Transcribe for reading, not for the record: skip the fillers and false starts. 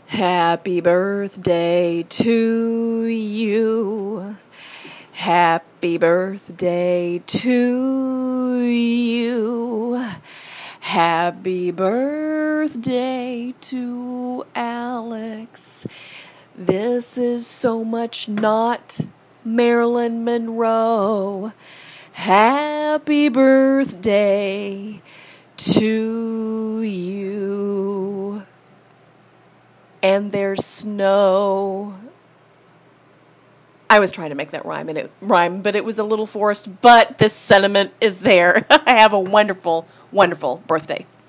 Happy birthday to you. Happy birthday to you. Happy birthday to Alex. This is so much not Marilyn Monroe. Happy birthday to you. And there's snow. I was trying to make that rhyme, but it was a little forced. But this sentiment is there. Have a wonderful, wonderful birthday.